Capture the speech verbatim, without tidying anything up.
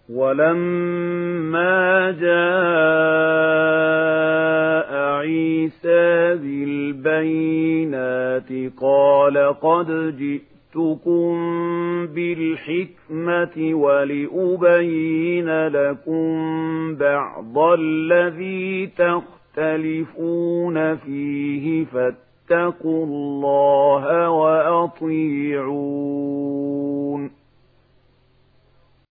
وَلَمَّا جَاءَ عِيسَىٰ بِالْبَيِّنَاتِ قَالَ قَدْ جِئْتُكُم بِالْحِكْمَةِ وَلِأُبَيِّنَ لَكُم بَعْضَ الَّذِي تَخْتَلِفُونَ فِيهِ فَاتَّقُوا اللَّهَ وَأَطِيعُونِ